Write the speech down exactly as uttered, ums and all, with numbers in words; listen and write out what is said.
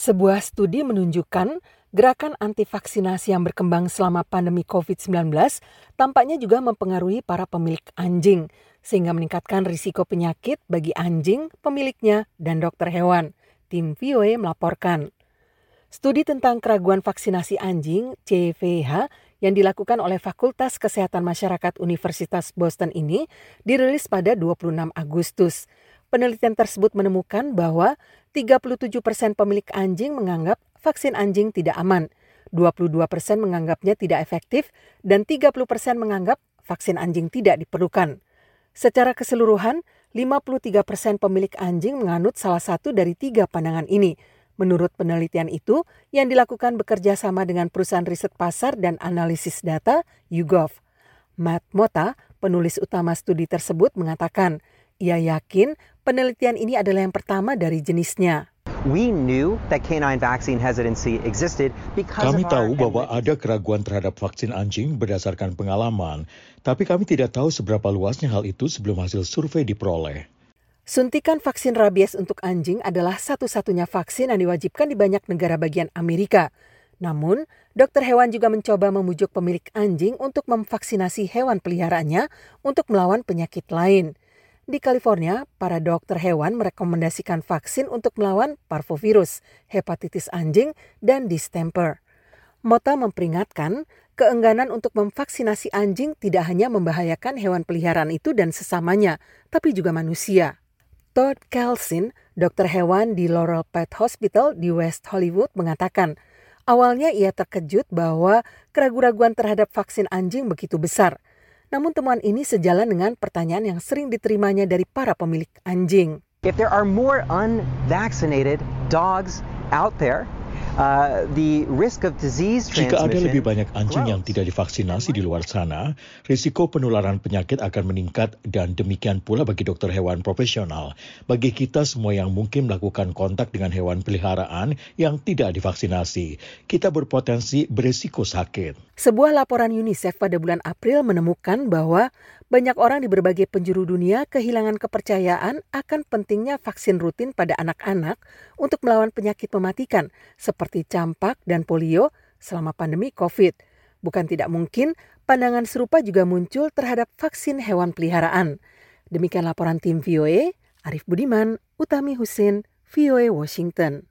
Sebuah studi menunjukkan gerakan anti vaksinasi yang berkembang selama pandemi covid sembilan belas tampaknya juga mempengaruhi para pemilik anjing, sehingga meningkatkan risiko penyakit bagi anjing, pemiliknya, dan dokter hewan. Tim V O A melaporkan. Studi tentang keraguan vaksinasi anjing C V H yang dilakukan oleh Fakultas Kesehatan Masyarakat Universitas Boston ini dirilis pada dua puluh enam Agustus. Penelitian tersebut menemukan bahwa tiga puluh tujuh persen pemilik anjing menganggap vaksin anjing tidak aman, dua puluh dua persen menganggapnya tidak efektif, dan tiga puluh persen menganggap vaksin anjing tidak diperlukan. Secara keseluruhan, lima puluh tiga persen pemilik anjing menganut salah satu dari tiga pandangan ini. Menurut penelitian itu, yang dilakukan bekerja sama dengan perusahaan riset pasar dan analisis data YouGov. Matt Mota, penulis utama studi tersebut, mengatakan ia yakin penelitian ini adalah yang pertama dari jenisnya. We knew that canine vaccine hesitancy existed because Kami of our tahu bahwa ada keraguan terhadap vaksin anjing berdasarkan pengalaman, tapi kami tidak tahu seberapa luasnya hal itu sebelum hasil survei diperoleh. Suntikan vaksin rabies untuk anjing adalah satu-satunya vaksin yang diwajibkan di banyak negara bagian Amerika. Namun, dokter hewan juga mencoba memujuk pemilik anjing untuk memvaksinasi hewan peliharaannya untuk melawan penyakit lain. Di California, para dokter hewan merekomendasikan vaksin untuk melawan parvovirus, hepatitis anjing, dan distemper. Mota memperingatkan, keengganan untuk memvaksinasi anjing tidak hanya membahayakan hewan peliharaan itu dan sesamanya, tapi juga manusia. Todd Kelsin, dokter hewan di Laurel Pet Hospital di West Hollywood, mengatakan, awalnya ia terkejut bahwa keraguan-keraguan terhadap vaksin anjing begitu besar. Namun temuan ini sejalan dengan pertanyaan yang sering diterimanya dari para pemilik anjing. If there are more unvaccinated dogs out there, uh, the risk of disease transmission Jika ada lebih banyak anjing grows. yang tidak divaksinasi di luar sana, risiko penularan penyakit akan meningkat dan demikian pula bagi dokter hewan profesional. Bagi kita semua yang mungkin melakukan kontak dengan hewan peliharaan yang tidak divaksinasi, kita berpotensi berisiko sakit. Sebuah laporan UNICEF pada bulan April menemukan bahwa banyak orang di berbagai penjuru dunia kehilangan kepercayaan akan pentingnya vaksin rutin pada anak-anak untuk melawan penyakit mematikan seperti campak dan polio selama pandemi COVID. Bukan tidak mungkin pandangan serupa juga muncul terhadap vaksin hewan peliharaan. Demikian laporan tim V O A, Arif Budiman, Utami Husin, V O A Washington.